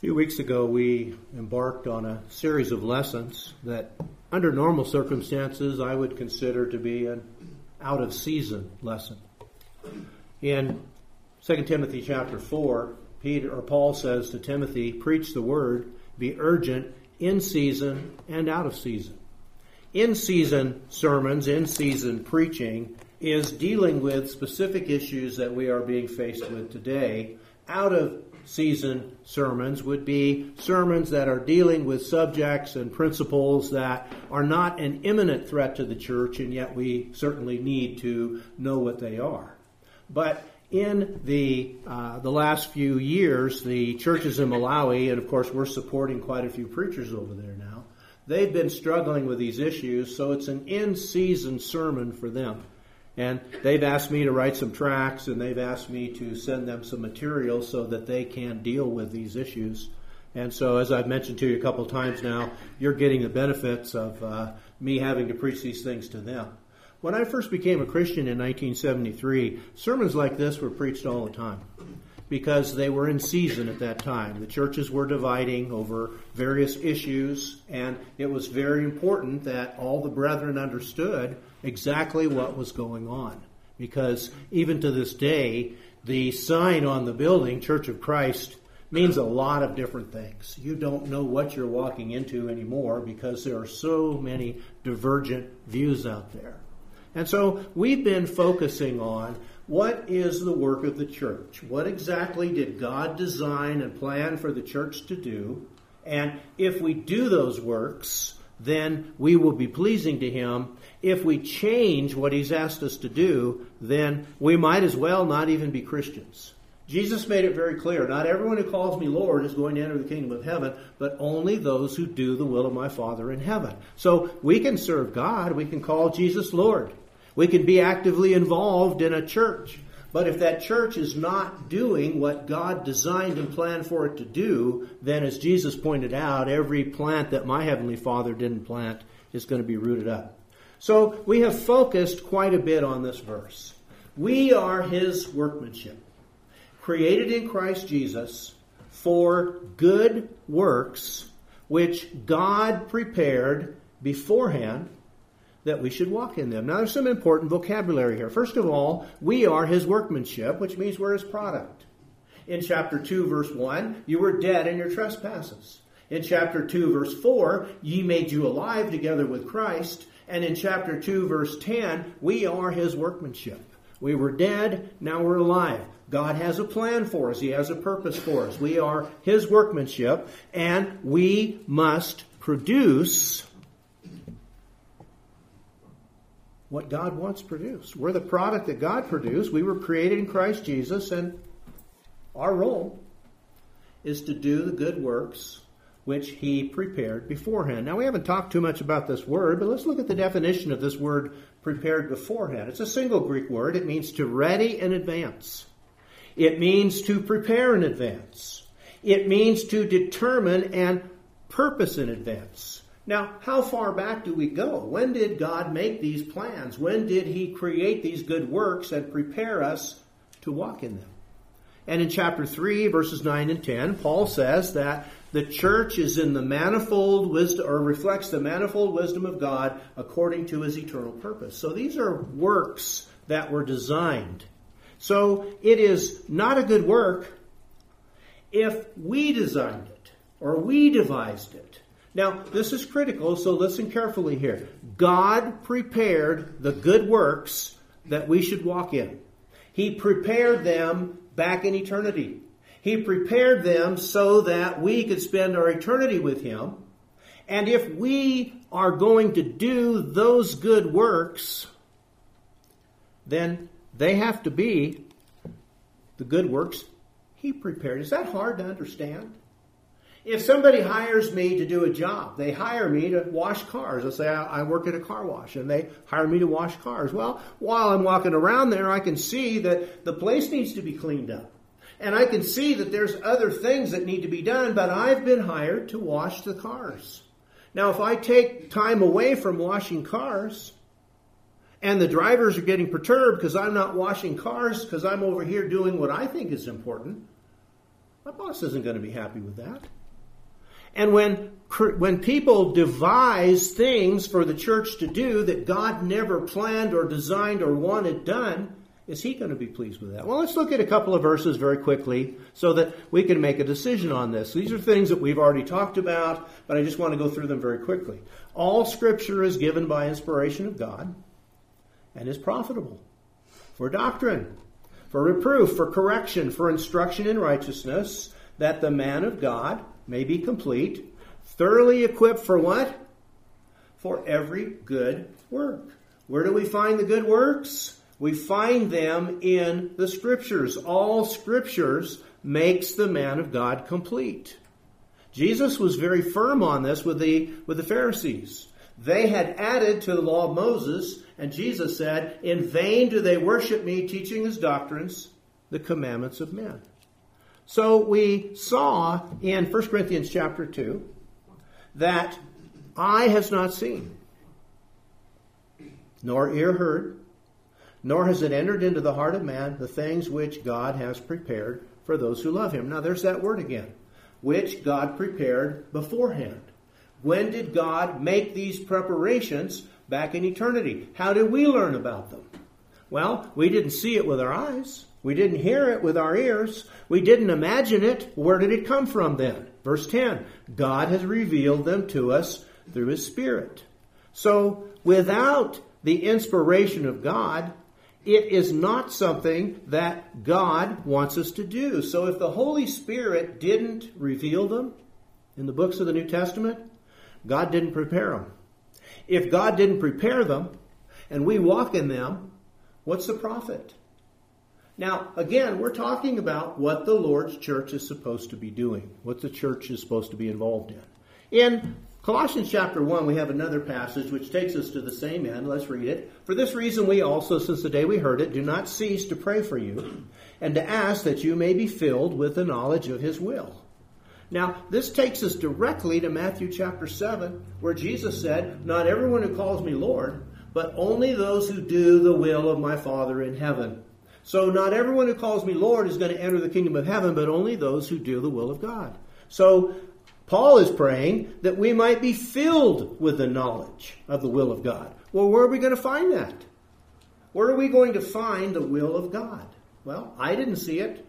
A few weeks ago, we embarked on a series of lessons that, under normal circumstances, I would consider to be an out-of-season lesson. In 2 Timothy chapter 4, Paul says to Timothy, preach the word, be urgent, in season and out of season. In-season sermons, in-season preaching is dealing with specific issues that we are being faced with today. Out-of-season sermons would be sermons that are dealing with subjects and principles that are not an imminent threat to the church, and yet we certainly need to know what they are. But in the last few years, the churches in Malawi, and of course we're supporting quite a few preachers over there now, they've been struggling with these issues, so it's an in-season sermon for them. And they've asked me to write some tracts, and they've asked me to send them some material so that they can deal with these issues. And so, as I've mentioned to you a couple of times now, you're getting the benefits of me having to preach these things to them. When I first became a Christian in 1973, sermons like this were preached all the time because they were in season at that time. The churches were dividing over various issues, and it was very important that all the brethren understood exactly what was going on. Because even to this day, the sign on the building, Church of Christ, means a lot of different things. You don't know what you're walking into anymore because there are so many divergent views out there. And so we've been focusing on what is the work of the church? What exactly did God design and plan for the church to do? And if we do those works, then we will be pleasing to Him. If we change what He's asked us to do, then we might as well not even be Christians. Jesus made it very clear, not everyone who calls me Lord is going to enter the kingdom of heaven, but only those who do the will of my Father in heaven. So we can serve God, we can call Jesus Lord. We can be actively involved in a church. But if that church is not doing what God designed and planned for it to do, then as Jesus pointed out, every plant that my Heavenly Father didn't plant is going to be rooted up. So we have focused quite a bit on this verse. We are His workmanship, created in Christ Jesus for good works, which God prepared beforehand that we should walk in them. Now, there's some important vocabulary here. First of all, we are His workmanship, which means we're His product. In chapter 2, verse 1, you were dead in your trespasses. In chapter 2, verse 4, He made you alive together with Christ. And in chapter 2, verse 10, we are His workmanship. We were dead, now we're alive. God has a plan for us. He has a purpose for us. We are His workmanship, and we must produce what God wants produced. We're the product that God produced. We were created in Christ Jesus, and our role is to do the good works which He prepared beforehand. Now, we haven't talked too much about this word, but let's look at the definition of this word, prepared beforehand. It's a single Greek word. It means to ready in advance. It means to prepare in advance. It means to determine and purpose in advance. Now, how far back do we go? When did God make these plans? When did He create these good works and prepare us to walk in them? And in chapter 3, verses 9 and 10, Paul says that the church is in the manifold wisdom, or reflects the manifold wisdom of God according to His eternal purpose. So these are works that were designed. So it is not a good work if we designed it or we devised it. Now, this is critical, so listen carefully here. God prepared the good works that we should walk in. He prepared them back in eternity. He prepared them so that we could spend our eternity with Him. And if we are going to do those good works, then they have to be the good works He prepared. Is that hard to understand? If somebody hires me to do a job, they hire me to wash cars. Let's say I work at a car wash and they hire me to wash cars. Well, while I'm walking around there, I can see that the place needs to be cleaned up. And I can see that there's other things that need to be done, but I've been hired to wash the cars. Now, if I take time away from washing cars, and the drivers are getting perturbed because I'm not washing cars because I'm over here doing what I think is important, My boss isn't going to be happy with that. And when people devise things for the church to do that God never planned or designed or wanted done, is he going to be pleased with that? Well, let's look at a couple of verses very quickly so that we can make a decision on this. These are things that we've already talked about, but I just want to go through them very quickly. All Scripture is given by inspiration of God and is profitable for doctrine, for reproof, for correction, for instruction in righteousness, that the man of God may be complete, thoroughly equipped for what? For every good work. Where do we find the good works? We find them in the Scriptures. All Scriptures makes the man of God complete. Jesus was very firm on this with the Pharisees. They had added to the law of Moses, and Jesus said, in vain do they worship me, teaching as doctrines the commandments of men. So we saw in 1 Corinthians chapter 2 that eye has not seen, nor ear heard, nor has it entered into the heart of man the things which God has prepared for those who love him. Now there's that word again, which God prepared beforehand. When did God make these preparations? Back in eternity. How did we learn about them? Well, we didn't see it with our eyes. We didn't hear it with our ears. We didn't imagine it. Where did it come from then? Verse 10, God has revealed them to us through His Spirit. So without the inspiration of God, it is not something that God wants us to do. So if the Holy Spirit didn't reveal them in the books of the New Testament, God didn't prepare them. If God didn't prepare them and we walk in them, what's the profit? Now, again, we're talking about what the Lord's church is supposed to be doing, what the church is supposed to be involved in. In Colossians chapter 1, we have another passage which takes us to the same end. Let's read it. For this reason we also, since the day we heard it, do not cease to pray for you and to ask that you may be filled with the knowledge of His will. Now, this takes us directly to Matthew chapter 7, where Jesus said, not everyone who calls me Lord, but only those who do the will of my Father in heaven. So not everyone who calls me Lord is going to enter the kingdom of heaven, but only those who do the will of God. So Paul is praying that we might be filled with the knowledge of the will of God. Well, where are we going to find that? Where are we going to find the will of God? Well, eye didn't see it.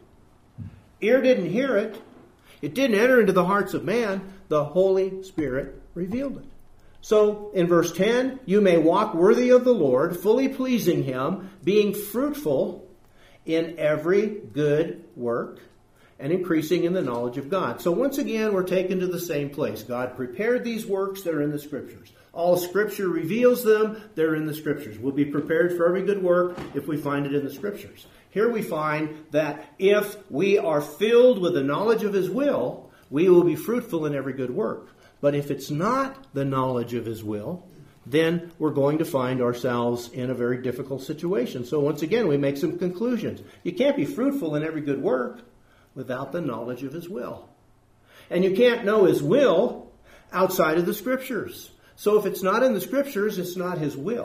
Ear didn't hear it. It didn't enter into the hearts of man. The Holy Spirit revealed it. So in verse 10, you may walk worthy of the Lord, fully pleasing Him, being fruitful in every good work, and increasing in the knowledge of God. So once again, we're taken to the same place. God prepared these works that are in the Scriptures. All Scripture reveals them. They're in the Scriptures. We'll be prepared for every good work if we find it in the Scriptures. Here we find that if we are filled with the knowledge of His will, we will be fruitful in every good work. But if it's not the knowledge of His will, then we're going to find ourselves in a very difficult situation. So once again, we make some conclusions. You can't be fruitful in every good work without the knowledge of His will. And you can't know His will outside of the Scriptures. So if it's not in the Scriptures, it's not His will.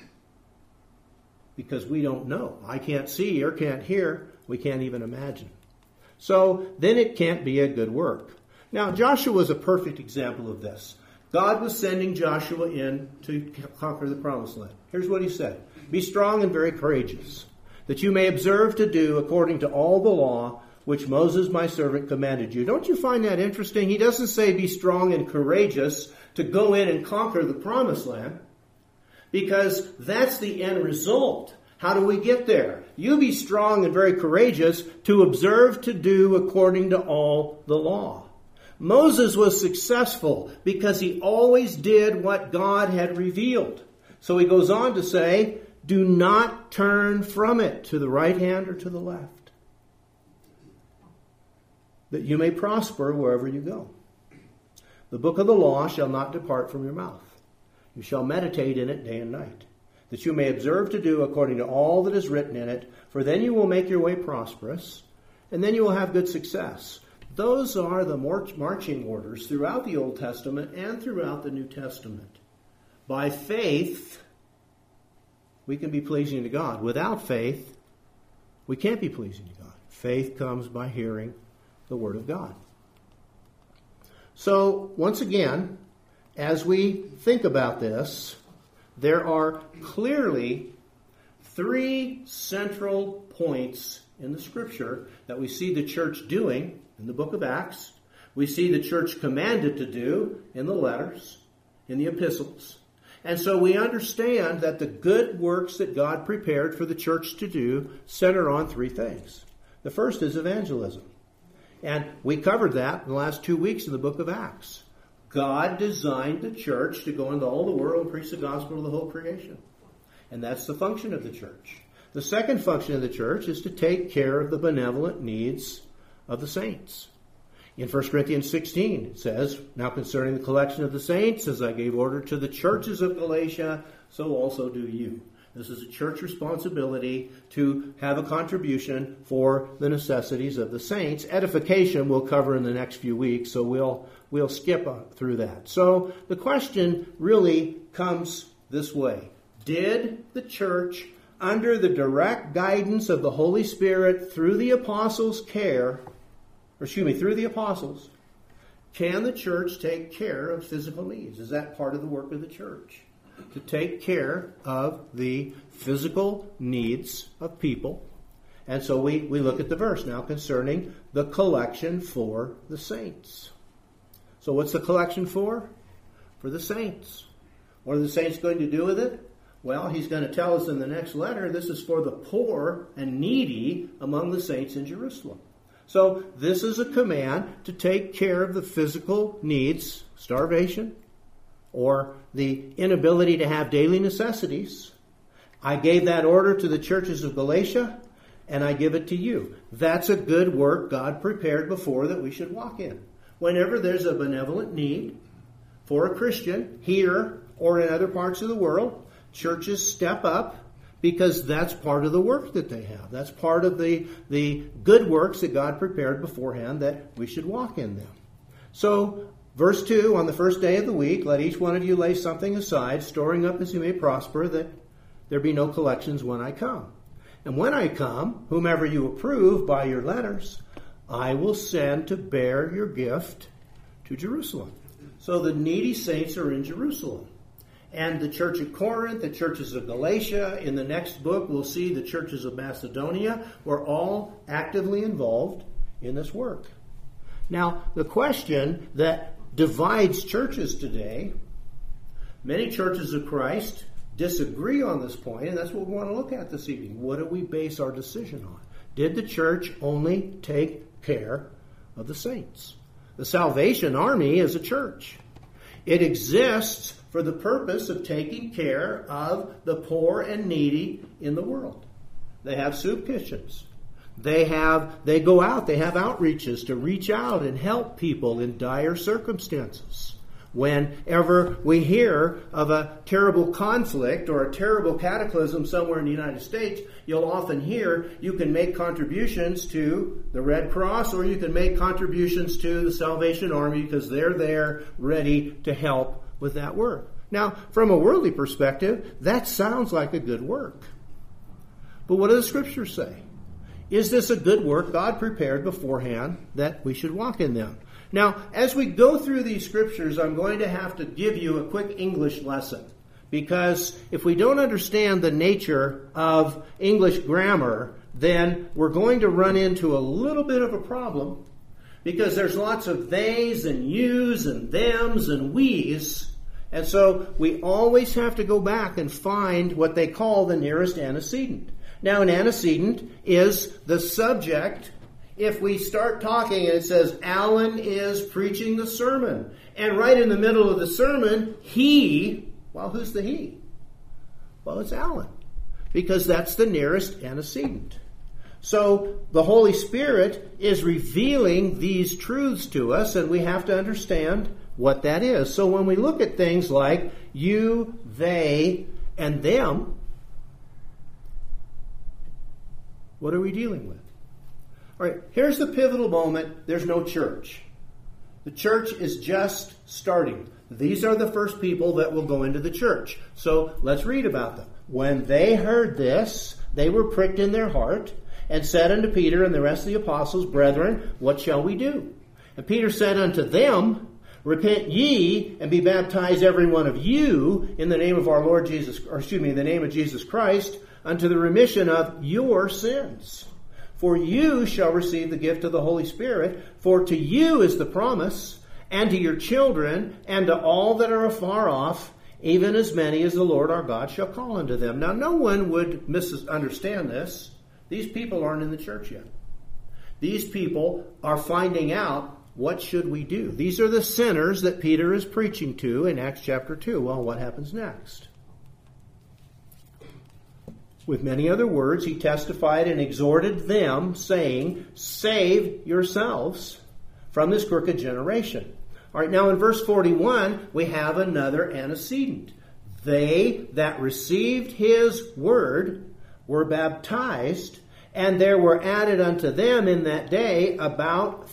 Because we don't know. I can't see or can't hear. We can't even imagine. So then it can't be a good work. Now, Joshua is a perfect example of this. God was sending Joshua in to conquer the promised land. Here's what He said. Be strong and very courageous, that you may observe to do according to all the law which Moses my servant commanded you. Don't you find that interesting? He doesn't say be strong and courageous to go in and conquer the promised land, because that's the end result. How do we get there? You be strong and very courageous to observe to do according to all the law. Moses was successful because he always did what God had revealed. So he goes on to say, do not turn from it to the right hand or to the left, that you may prosper wherever you go. The book of the law shall not depart from your mouth. You shall meditate in it day and night, that you may observe to do according to all that is written in it, for then you will make your way prosperous, and then you will have good success. Those are the marching orders throughout the Old Testament and throughout the New Testament. By faith, we can be pleasing to God. Without faith, we can't be pleasing to God. Faith comes by hearing, the Word of God. So, once again, as we think about this, there are clearly three central points in the Scripture that we see the church doing in the book of Acts. We see the church commanded to do in the letters, in the epistles. And so we understand that the good works that God prepared for the church to do center on three things. The first is evangelism. And we covered that in the last 2 weeks in the book of Acts. God designed the church to go into all the world and preach the gospel to the whole creation. And that's the function of the church. The second function of the church is to take care of the benevolent needs of the saints. In 1 Corinthians 16, it says, "Now concerning the collection of the saints, as I gave order to the churches of Galatia, so also do you." This is a church responsibility to have a contribution for the necessities of the saints. Edification we'll cover in the next few weeks, so we'll skip through that. So the question really comes this way. Did the church, under the direct guidance of the Holy Spirit through the apostles' through the apostles, can the church take care of physical needs? Is that part of the work of the church? To take care of the physical needs of people. And so we look at the verse now concerning the collection for the saints. So what's the collection for? For the saints. What are the saints going to do with it? Well, he's going to tell us in the next letter, this is for the poor and needy among the saints in Jerusalem. So this is a command to take care of the physical needs, starvation, or the inability to have daily necessities. I gave that order to the churches of Galatia, and I give it to you. That's a good work God prepared before that we should walk in. Whenever there's a benevolent need for a Christian, here or in other parts of the world, churches step up, because that's part of the work that they have. That's part of the good works that God prepared beforehand that we should walk in them. So, verse 2, on the first day of the week, let each one of you lay something aside, storing up as you may prosper, that there be no collections when I come. And when I come, whomever you approve by your letters, I will send to bear your gift to Jerusalem. So the needy saints are in Jerusalem. And the church of Corinth, the churches of Galatia, in the next book we'll see the churches of Macedonia were all actively involved in this work. Now, the question that divides churches today, many churches of Christ disagree on this point, and that's what we want to look at this evening. What do we base our decision on? Did the church only take care of the saints? The Salvation Army is a church. It exists for the purpose of taking care of the poor and needy in the world. They have soup kitchens. They go out, they have outreaches to reach out and help people in dire circumstances. Whenever we hear of a terrible conflict or a terrible cataclysm somewhere in the United States, you'll often hear you can make contributions to the Red Cross or you can make contributions to the Salvation Army because they're there ready to help with that work. Now, from a worldly perspective, that sounds like a good work. But what do the Scriptures say? Is this a good work God prepared beforehand that we should walk in them? Now, as we go through these Scriptures, I'm going to have to give you a quick English lesson. Because if we don't understand the nature of English grammar, then we're going to run into a little bit of a problem. Because there's lots of theys and yous and thems and we's. And so we always have to go back and find what they call the nearest antecedent. Now, an antecedent is the subject. If we start talking and it says, Alan is preaching the sermon. And right in the middle of the sermon, who's the he? Well, it's Alan. Because that's the nearest antecedent. So the Holy Spirit is revealing these truths to us, and we have to understand what that is. So when we look at things like you, they, and them, what are we dealing with? All right, here's the pivotal moment. There's no church. The church is just starting. These are the first people that will go into the church. So let's read about them. When they heard this, they were pricked in their heart, and said unto Peter and the rest of the apostles, Brethren, what shall we do? And Peter said unto them, Repent ye, and be baptized every one of you in the name of our Lord Jesus, in the name of Jesus Christ, unto the remission of your sins. For you shall receive the gift of the Holy Spirit, for to you is the promise, and to your children, and to all that are afar off, even as many as the Lord our God shall call unto them. Now, no one would misunderstand this. These people aren't in the church yet. These people are finding out, what should we do? These are the sinners that Peter is preaching to in Acts chapter 2. Well, what happens next? With many other words, he testified and exhorted them, saying, Save yourselves from this crooked generation. All right, now in verse 41, we have another antecedent. They that received his word were baptized, and there were added unto them in that day about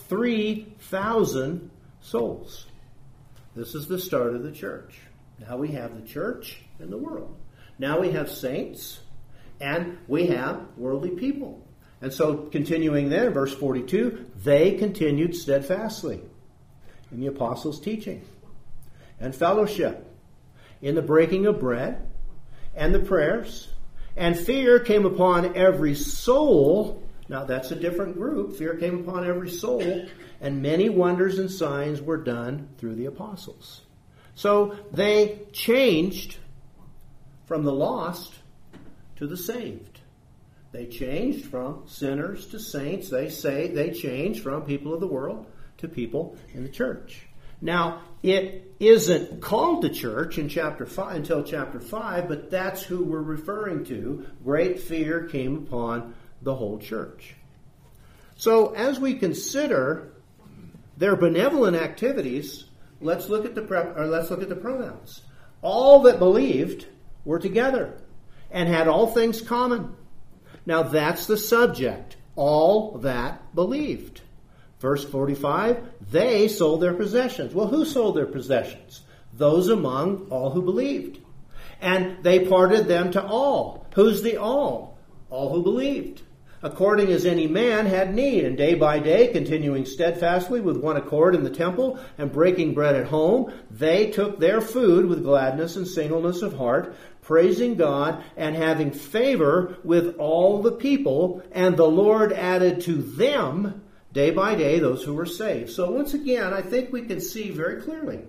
3,000 souls. This is the start of the church. Now we have the church and the world. Now we have saints, and we have worldly people. And so continuing there, verse 42, they continued steadfastly in the apostles' teaching and fellowship, in the breaking of bread and the prayers. And fear came upon every soul. Now that's a different group. Fear came upon every soul, and many wonders and signs were done through the apostles. So they changed from the lost to the saved. They changed from sinners to saints. They changed from people of the world to people in the church. Now, it isn't called the church in chapter 5 until chapter 5, but that's who we're referring to. Great fear came upon the whole church. So, as we consider their benevolent activities, let's look at the pronouns. All that believed were together and had all things common. Now, that's the subject. All that believed. Verse 45, they sold their possessions. Well, who sold their possessions? Those among all who believed. And they parted them to all. Who's the all? All who believed. According as any man had need, and day by day, continuing steadfastly with one accord in the temple, and breaking bread at home, they took their food with gladness and singleness of heart, praising God, and having favor with all the people. And the Lord added to them day by day those who were saved. So once again, I think we can see very clearly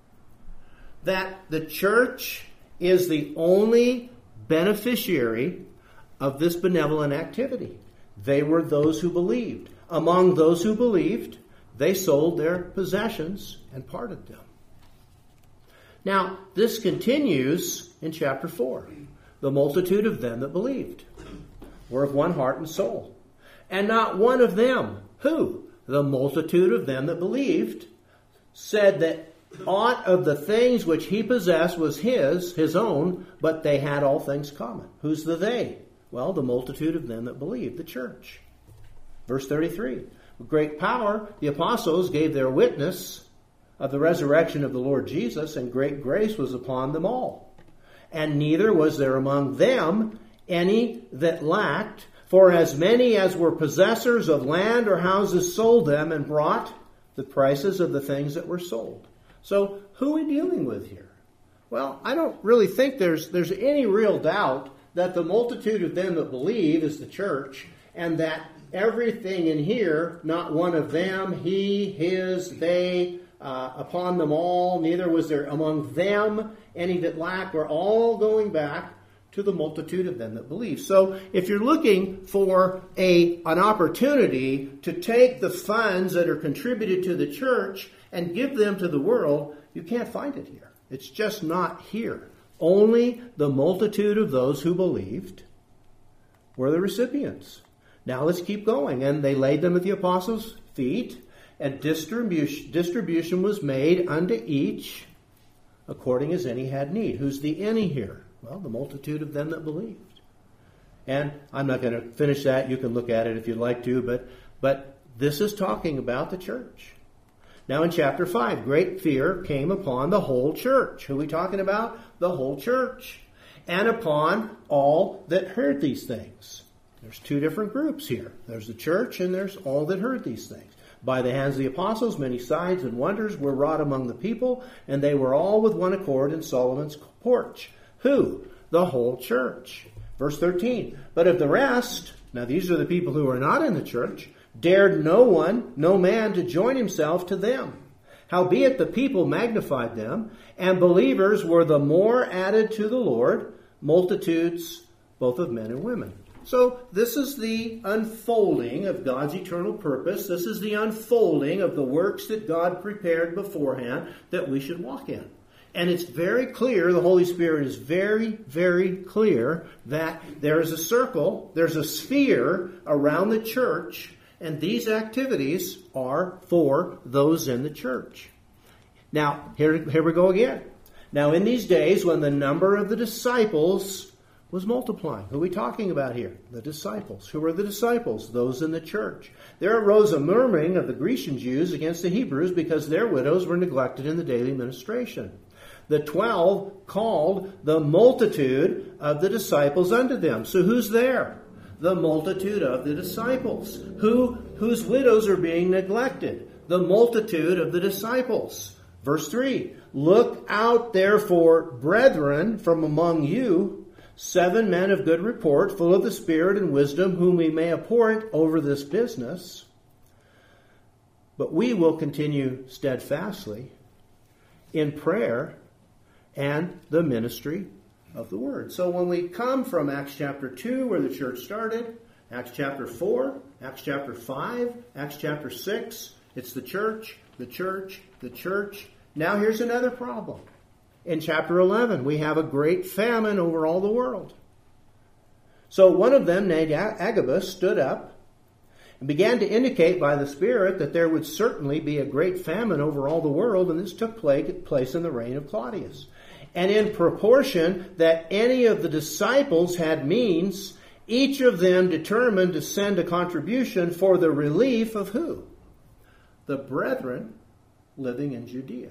that the church is the only beneficiary of this benevolent activity. They were those who believed. Among those who believed, they sold their possessions and parted them. Now, this continues in chapter 4. The multitude of them that believed were of one heart and soul. And not one of them, who? The multitude of them that believed, said that aught of the things which he possessed was his own, but they had all things common. Who's the they? Well, the multitude of them that believed, the church. Verse 33, with great power the apostles gave their witness of the resurrection of the Lord Jesus, and great grace was upon them all. And neither was there among them any that lacked, for as many as were possessors of land or houses sold them and brought the prices of the things that were sold. So who are we dealing with here? Well, I don't really think there's any real doubt that the multitude of them that believe is the church, and that everything in here, not one of them, he, his, they, upon them all, neither was there among them any that lacked, we're all going back to the multitude of them that believe. So if you're looking for an opportunity to take the funds that are contributed to the church and give them to the world, you can't find it here. It's just not here. Only the multitude of those who believed were the recipients. Now let's keep going. And they laid them at the apostles' feet, and distribution was made unto each according as any had need. Who's the any here? Well, the multitude of them that believed. And I'm not going to finish that. You can look at it if you'd like to, but this is talking about the church. Now in chapter 5, great fear came upon the whole church. Who are we talking about? The whole church. And upon all that heard these things. There's two different groups here. There's the church and there's all that heard these things. By the hands of the apostles, many signs and wonders were wrought among the people, and they were all with one accord in Solomon's porch. Who? The whole church. Verse 13. But of the rest, now these are the people who are not in the church, dared no man to join himself to them. Howbeit the people magnified them, and believers were the more added to the Lord, multitudes both of men and women. So this is the unfolding of God's eternal purpose. This is the unfolding of the works that God prepared beforehand that we should walk in. And it's very clear, the Holy Spirit is very, very clear that there is a circle, there's a sphere around the church, and these activities are for those in the church. Now, here we go again. Now, in these days when the number of the disciples was multiplying. Who are we talking about here? The disciples. Who are the disciples? Those in the church. There arose a murmuring of the Grecian Jews against the Hebrews because their widows were neglected in the daily ministration. The 12 called the multitude of the disciples unto them. So who's there? The multitude of the disciples. Whose widows are being neglected? The multitude of the disciples. Verse 3. Look out therefore, brethren, from among you, 7 men of good report, full of the Spirit and wisdom, whom we may appoint over this business. But we will continue steadfastly in prayer and the ministry of the Word. So when we come from Acts chapter 2, where the church started, Acts chapter 4, Acts chapter 5, Acts chapter 6, it's the church, the church, the church. Now here's another problem. In chapter 11, we have a great famine over all the world. So one of them, named Agabus, stood up and began to indicate by the Spirit that there would certainly be a great famine over all the world, and this took place in the reign of Claudius. And in proportion that any of the disciples had means, each of them determined to send a contribution for the relief of who? The brethren living in Judea.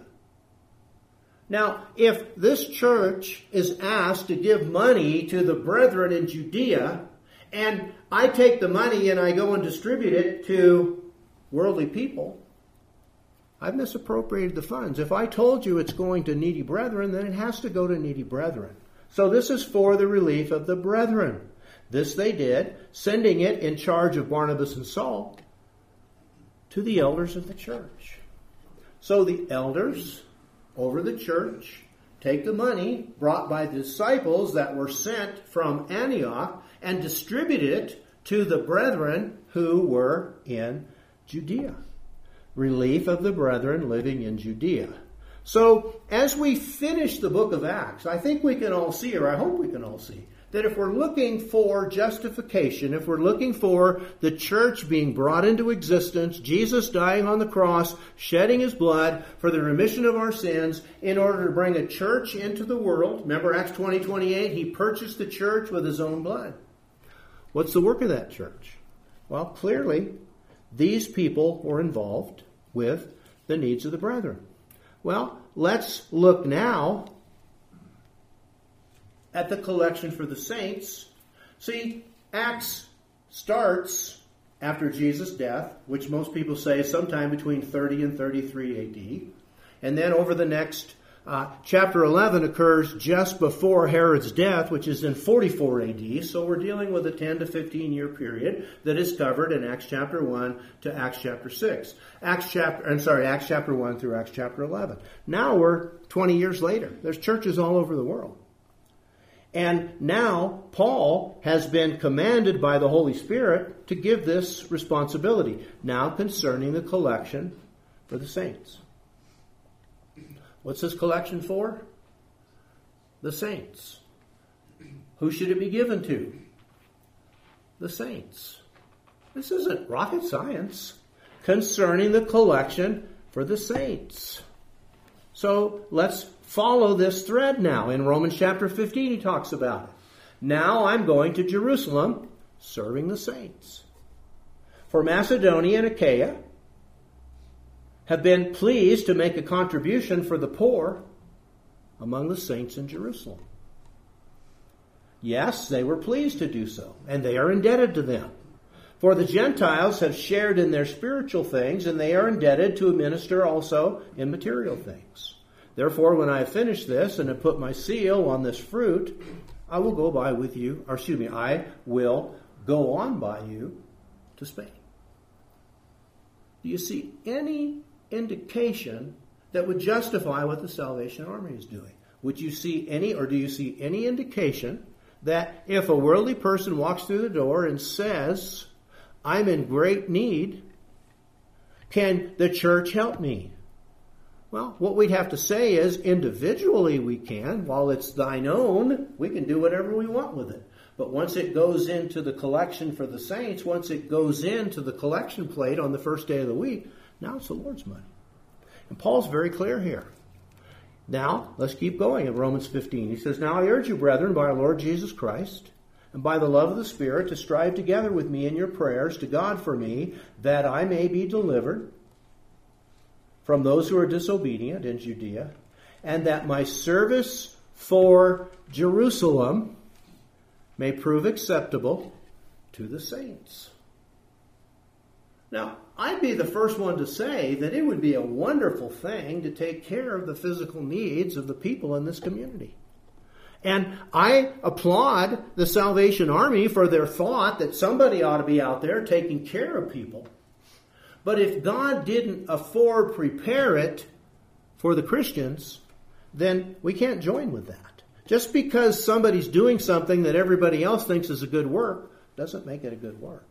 Now, if this church is asked to give money to the brethren in Judea, and I take the money and I go and distribute it to worldly people, I've misappropriated the funds. If I told you it's going to needy brethren, then it has to go to needy brethren. So this is for the relief of the brethren. This they did, sending it in charge of Barnabas and Saul to the elders of the church. So the elders over the church take the money brought by the disciples that were sent from Antioch and distribute it to the brethren who were in Judea. Relief of the brethren living in Judea. So as we finish the book of Acts, I think we can all see, or I hope we can all see, that if we're looking for justification, if we're looking for the church being brought into existence, Jesus dying on the cross, shedding his blood for the remission of our sins in order to bring a church into the world. Remember Acts 20:28, he purchased the church with his own blood. What's the work of that church? Well, clearly, these people were involved with the needs of the brethren. Well, let's look now at the collection for the saints. See, Acts starts after Jesus' death, which most people say is sometime between 30 and 33 AD. And then over the next, chapter 11 occurs just before Herod's death, which is in 44 AD. So we're dealing with a 10 to 15 year period that is covered in Acts chapter 1 to Acts chapter 6. Acts chapter 1 through Acts chapter 11. Now we're 20 years later. There's churches all over the world. And now Paul has been commanded by the Holy Spirit to give this responsibility. Now concerning the collection for the saints. What's this collection for? The saints. Who should it be given to? The saints. This isn't rocket science. Concerning the collection for the saints. So let's follow this thread now. In Romans chapter 15 he talks about it. Now I'm going to Jerusalem serving the saints. For Macedonia and Achaia have been pleased to make a contribution for the poor among the saints in Jerusalem. Yes, they were pleased to do so, and they are indebted to them. For the Gentiles have shared in their spiritual things, and they are indebted to minister also in material things. Therefore, when I have finished this and have put my seal on this fruit, I will go on by you to Spain. Do you see any indication that would justify what the Salvation Army is doing? Do you see any indication that if a worldly person walks through the door and says, I'm in great need, can the church help me? Well, what we'd have to say is, individually we can. While it's thine own, we can do whatever we want with it. But once it goes into the collection for the saints, once it goes into the collection plate on the first day of the week, now it's the Lord's money. And Paul's very clear here. Now, let's keep going in Romans 15. He says, Now I urge you, brethren, by our Lord Jesus Christ, and by the love of the Spirit, to strive together with me in your prayers to God for me, that I may be delivered from those who are disobedient in Judea, and that my service for Jerusalem may prove acceptable to the saints. Now, I'd be the first one to say that it would be a wonderful thing to take care of the physical needs of the people in this community. And I applaud the Salvation Army for their thought that somebody ought to be out there taking care of people. But if God didn't prepare it for the Christians, then we can't join with that. Just because somebody's doing something that everybody else thinks is a good work doesn't make it a good work.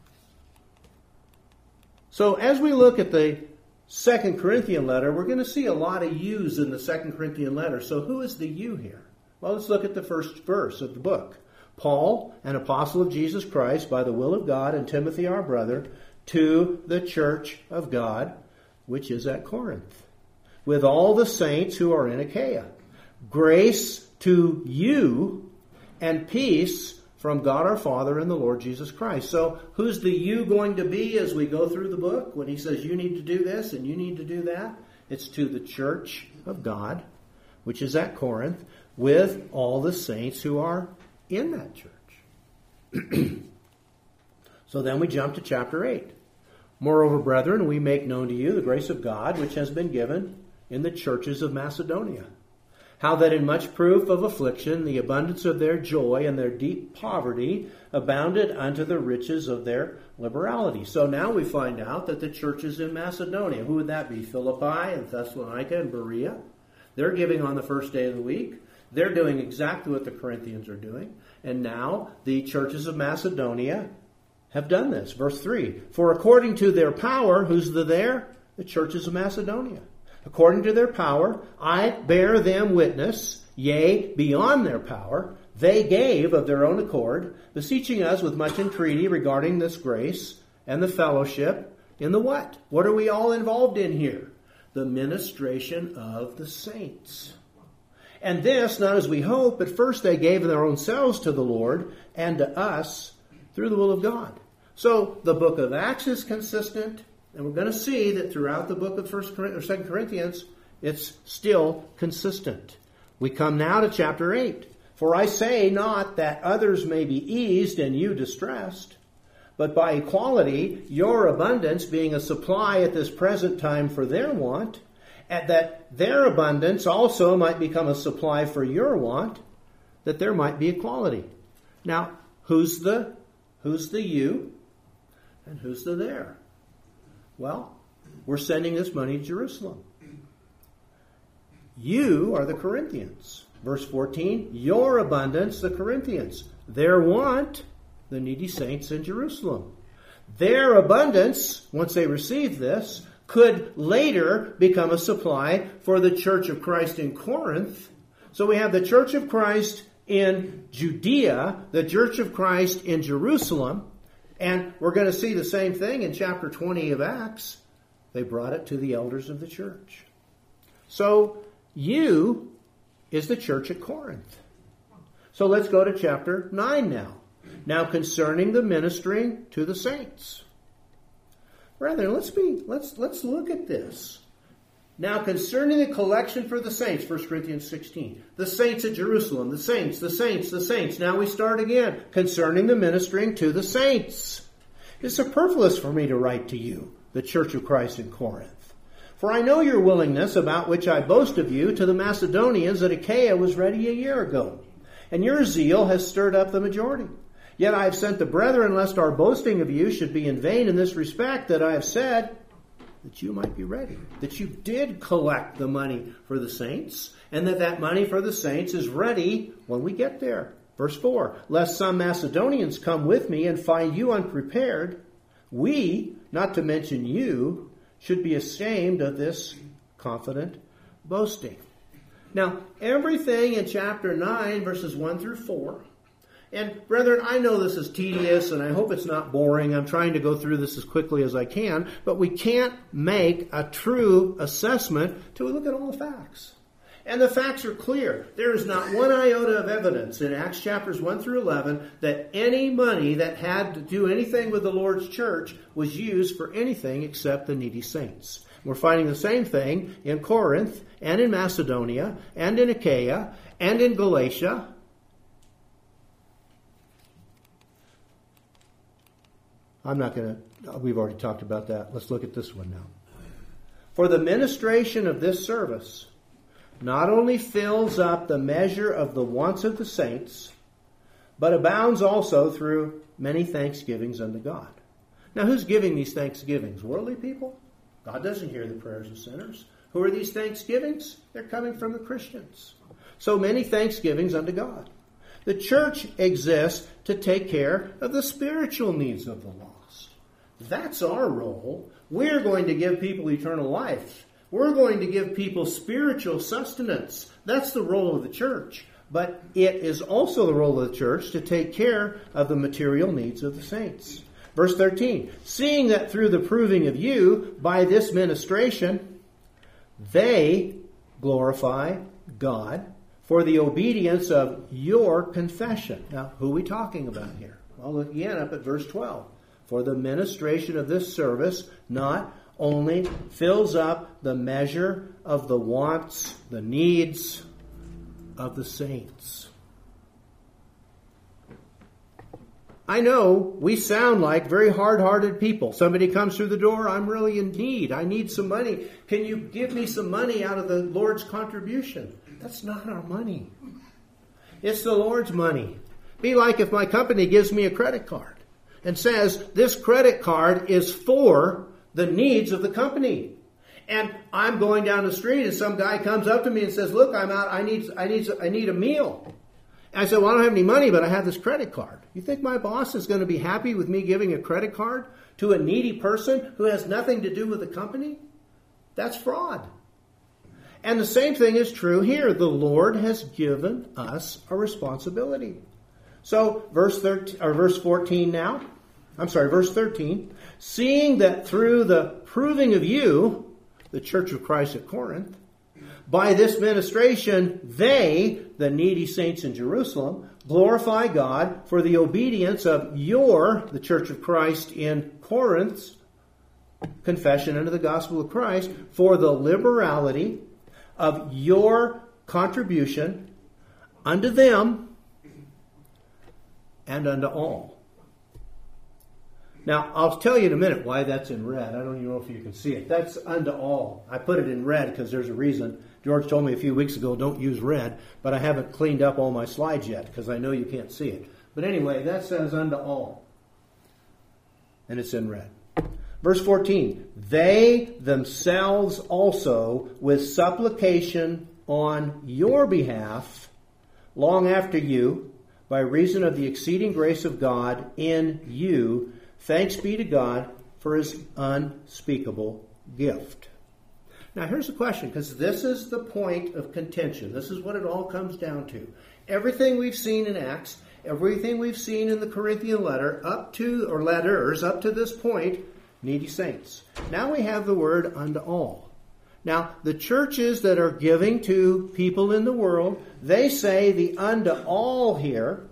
So as we look at the 2 Corinthian letter, we're going to see a lot of yous in the 2 Corinthian letter. So who is the you here? Well, let's look at the first verse of the book. Paul, an apostle of Jesus Christ, by the will of God, and Timothy our brother, to the church of God, which is at Corinth, with all the saints who are in Achaia. Grace to you and peace from God our Father and the Lord Jesus Christ. So who's the you going to be as we go through the book? When he says you need to do this and you need to do that, it's to the church of God, which is at Corinth, with all the saints who are in that church. So then we jump to chapter 8. Moreover, brethren, we make known to you the grace of God, which has been given in the churches of Macedonia. How that in much proof of affliction, the abundance of their joy and their deep poverty abounded unto the riches of their liberality. So now we find out that the churches in Macedonia, who would that be? Philippi and Thessalonica and Berea. They're giving on the first day of the week. They're doing exactly what the Corinthians are doing. And now the churches of Macedonia have done this. Verse 3, For according to their power, who's the there? The churches of Macedonia. According to their power, I bear them witness, yea, beyond their power, they gave of their own accord, beseeching us with much entreaty regarding this grace and the fellowship in the what? What are we all involved in here? The ministration of the saints. And this, not as we hope, but first they gave their own selves to the Lord and to us through the will of God. So the book of Acts is consistent. And we're going to see that throughout the book of 2 Corinthians, it's still consistent. We come now to chapter 8. For I say not that others may be eased and you distressed, but by equality your abundance being a supply at this present time for their want, and that their abundance also might become a supply for your want, that there might be equality. Now, who's the you and who's the there? Well, we're sending this money to Jerusalem. You are the Corinthians. Verse 14, your abundance, the Corinthians. Their want, the needy saints in Jerusalem. Their abundance, once they receive this, could later become a supply for the church of Christ in Corinth. So we have the church of Christ in Judea, the church of Christ in Jerusalem, and we're going to see the same thing in chapter 20 of Acts. They brought it to the elders of the church. So you is the church at Corinth. So let's go to chapter 9 now. Now concerning the ministering to the saints. Brethren, let's look at this. Now concerning the collection for the saints, 1 Corinthians 16, the saints at Jerusalem, the saints, the saints, the saints. Now we start again. Concerning the ministering to the saints. It's superfluous for me to write to you, the church of Christ in Corinth. For I know your willingness, about which I boast of you, to the Macedonians that Achaia was ready a year ago. And your zeal has stirred up the majority. Yet I have sent the brethren, lest our boasting of you should be in vain in this respect, that I have said, that you might be ready. That you did collect the money for the saints, and that money for the saints is ready when we get there. Verse 4, lest some Macedonians come with me and find you unprepared, we, not to mention you, should be ashamed of this confident boasting. Now, everything in chapter 9, verses 1 through 4, and brethren, I know this is tedious and I hope it's not boring. I'm trying to go through this as quickly as I can, but we can't make a true assessment till we look at all the facts. And the facts are clear. There is not one iota of evidence in Acts chapters 1 through 11 that any money that had to do anything with the Lord's church was used for anything except the needy saints. We're finding the same thing in Corinth and in Macedonia and in Achaia and in Galatia. We've already talked about that. Let's look at this one now. For the ministration of this service not only fills up the measure of the wants of the saints, but abounds also through many thanksgivings unto God. Now, who's giving these thanksgivings? Worldly people? God doesn't hear the prayers of sinners. Who are these thanksgivings? They're coming from the Christians. So many thanksgivings unto God. The church exists to take care of the spiritual needs of the lost. That's our role. We're going to give people eternal life. We're going to give people spiritual sustenance. That's the role of the church. But it is also the role of the church to take care of the material needs of the saints. Verse 13, seeing that through the proving of you by this ministration, they glorify God for the obedience of your confession. Now, who are we talking about here? Well, look again up at verse 12. For the ministration of this service not only fills up the measure of the wants, the needs of the saints. I know we sound like very hard-hearted people. Somebody comes through the door, I'm really in need. I need some money. Can you give me some money out of the Lord's contribution? That's not our money. It's the Lord's money. Be like if my company gives me a credit card and says, this credit card is for the needs of the company. And I'm going down the street and some guy comes up to me and says, look, I'm out. I need a meal. And I said, well, I don't have any money, but I have this credit card. You think my boss is going to be happy with me giving a credit card to a needy person who has nothing to do with the company? That's fraud. And the same thing is true here. The Lord has given us a responsibility. So verse 14 now. Verse 13. Seeing that through the proving of you, the Church of Christ at Corinth, by this ministration, they, the needy saints in Jerusalem, glorify God for the obedience of the Church of Christ in Corinth's confession unto the gospel of Christ, for the liberality of your contribution unto them and unto all. Now, I'll tell you in a minute why that's in red. I don't even know if you can see it. That's unto all. I put it in red because there's a reason. George told me a few weeks ago, don't use red, but I haven't cleaned up all my slides yet because I know you can't see it. But anyway, that says unto all. And it's in red. Verse 14, they themselves also with supplication on your behalf, long after you, by reason of the exceeding grace of God in you, thanks be to God for his unspeakable gift. Now here's the question, because this is the point of contention. This is what it all comes down to. Everything we've seen in Acts, everything we've seen in the Corinthian letters up to this point, needy saints. Now we have the word unto all. Now, the churches that are giving to people in the world, they say the unto all here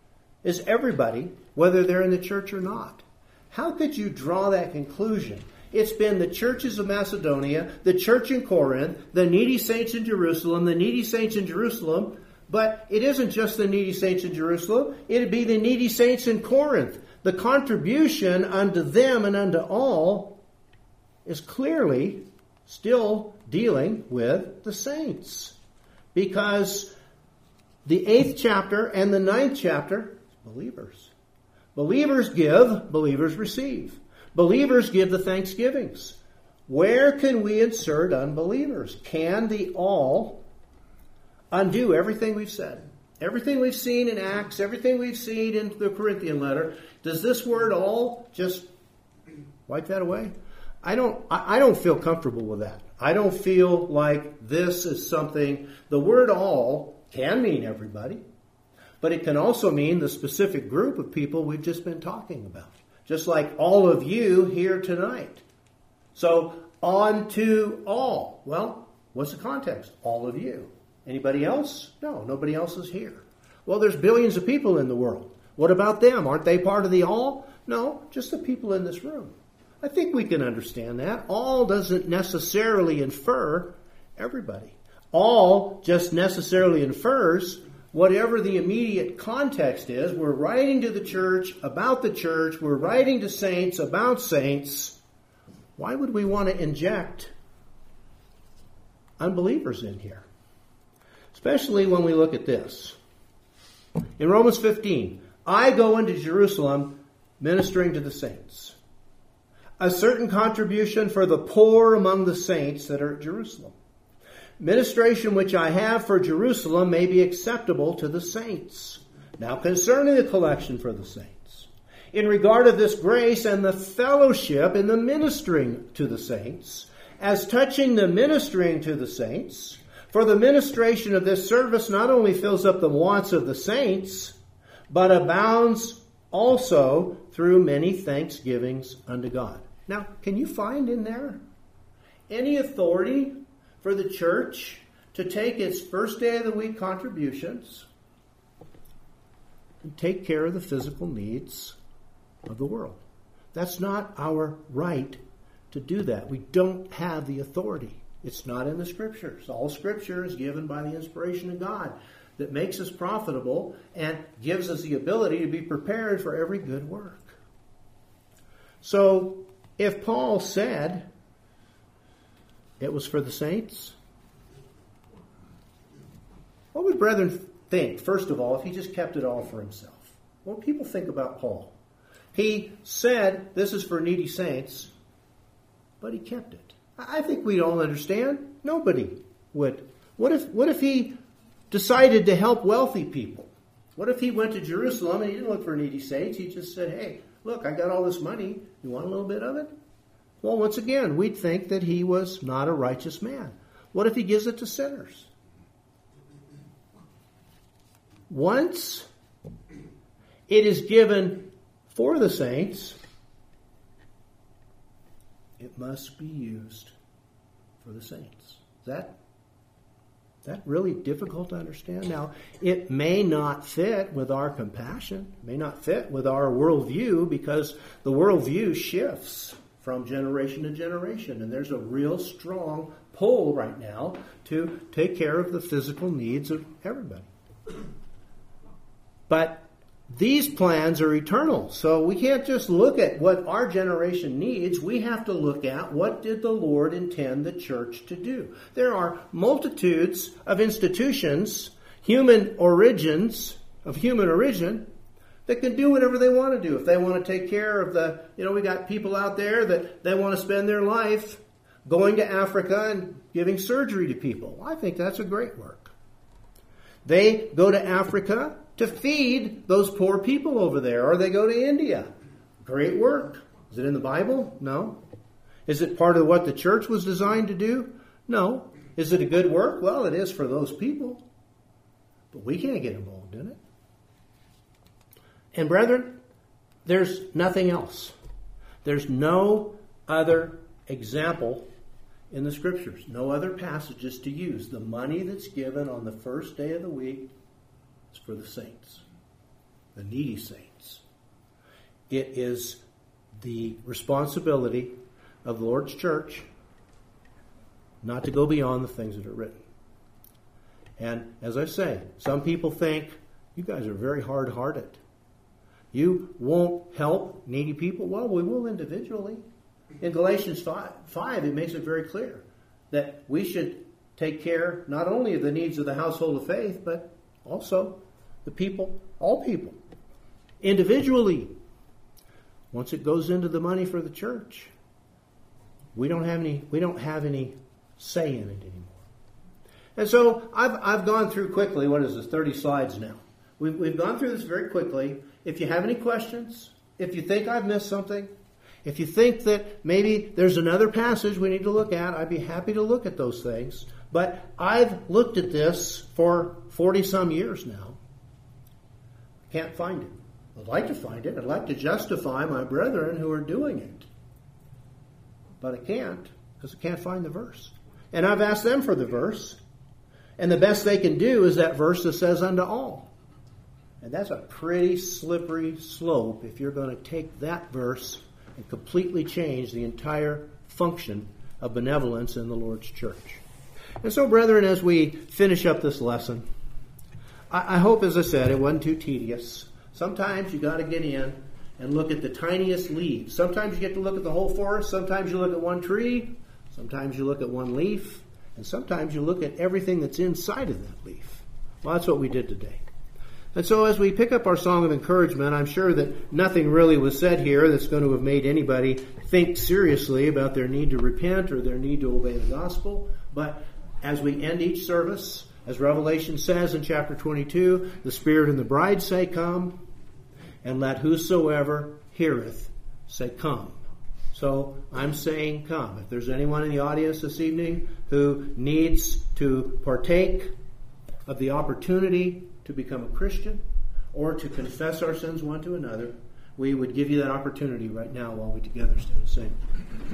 is everybody, whether they're in the church or not. How could you draw that conclusion? It's been the churches of Macedonia, the church in Corinth, the needy saints in Jerusalem, the needy saints in Jerusalem. But it isn't just the needy saints in Jerusalem. It'd be the needy saints in Corinth. The contribution unto them and unto all is clearly still dealing with the saints. Because the 8th chapter and the 9th chapter, believers. Believers give, believers receive. Believers give the thanksgivings. Where can we insert unbelievers? Can the all undo everything we've said? Everything we've seen in Acts, everything we've seen in the Corinthian letter, does this word all just wipe that away? I don't feel comfortable with that. I don't feel like this is something, the word all can mean everybody, but it can also mean the specific group of people we've just been talking about. Just like all of you here tonight. So, on to all. Well, what's the context? All of you. Anybody else? No, nobody else is here. Well, there's billions of people in the world. What about them? Aren't they part of the all? No, just the people in this room. I think we can understand that. All doesn't necessarily infer everybody. All just necessarily infers whatever the immediate context is. We're writing to the church about the church. We're writing to saints about saints. Why would we want to inject unbelievers in here? Especially when we look at this. In Romans 15, I go into Jerusalem ministering to the saints. A certain contribution for the poor among the saints that are at Jerusalem. Ministration which I have for Jerusalem may be acceptable to the saints. Now concerning the collection for the saints, in regard of this grace and the fellowship in the ministering to the saints, as touching the ministering to the saints, for the ministration of this service not only fills up the wants of the saints, but abounds also through many thanksgivings unto God. Now, can you find in there any authority for the church to take its first day of the week contributions and take care of the physical needs of the world? That's not our right to do that. We don't have the authority. It's not in the Scriptures. All Scripture is given by the inspiration of God that makes us profitable and gives us the ability to be prepared for every good work. So, if Paul said it was for the saints, what would brethren think, first of all, if he just kept it all for himself? What would people think about Paul? He said this is for needy saints, but he kept it. I think we'd all understand. Nobody would. What if he decided to help wealthy people? What if he went to Jerusalem and he didn't look for needy saints? He just said, hey, look, I got all this money. You want a little bit of it? Well, once again, we'd think that he was not a righteous man. What if he gives it to sinners? Once it is given for the saints, it must be used for the saints. Is that really difficult to understand? Now, it may not fit with our compassion, may not fit with our worldview, because the worldview shifts from generation to generation, and there's a real strong pull right now to take care of the physical needs of everybody. But these plans are eternal, so we can't just look at what our generation needs. We have to look at what did the Lord intend the church to do. There are multitudes of institutions, of human origin, that can do whatever they want to do. If they want to take care of we got people out there that they want to spend their life going to Africa and giving surgery to people. I think that's a great work. They go to Africa to feed those poor people over there, or they go to India. Great work. Is it in the Bible? No. Is it part of what the church was designed to do? No. Is it a good work? Well, it is for those people. But we can't get involved in it. And brethren, there's nothing else. There's no other example in the Scriptures. No other passages to use. The money that's given on the first day of the week is for the saints, the needy saints. It is the responsibility of the Lord's church not to go beyond the things that are written. And as I say, some people think, you guys are very hard-hearted. You won't help needy people? Well, we will individually. In Galatians 5, it makes it very clear that we should take care not only of the needs of the household of faith, but also the people, all people, individually. Once it goes into the money for the church, we don't have any say in it anymore. And so I've gone through quickly, 30 slides now. We've gone through this very quickly. If you have any questions, if you think I've missed something, if you think that maybe there's another passage we need to look at, I'd be happy to look at those things. But I've looked at this for 40-some years now. Can't find it. I'd like to find it. I'd like to justify my brethren who are doing it. But I can't, because I can't find the verse. And I've asked them for the verse. And the best they can do is that verse that says unto all. And that's a pretty slippery slope if you're going to take that verse and completely change the entire function of benevolence in the Lord's church. And so, brethren, as we finish up this lesson, I hope, as I said, it wasn't too tedious. Sometimes you got to get in and look at the tiniest leaves. Sometimes you get to look at the whole forest. Sometimes you look at one tree. Sometimes you look at one leaf. And sometimes you look at everything that's inside of that leaf. Well, that's what we did today. And so as we pick up our song of encouragement, I'm sure that nothing really was said here that's going to have made anybody think seriously about their need to repent or their need to obey the gospel. But as we end each service, as Revelation says in chapter 22, the Spirit and the bride say, come, and let whosoever heareth say, come. So I'm saying come. If there's anyone in the audience this evening who needs to partake of the opportunity to become a Christian or to confess our sins one to another, we would give you that opportunity right now while we together stand and sing.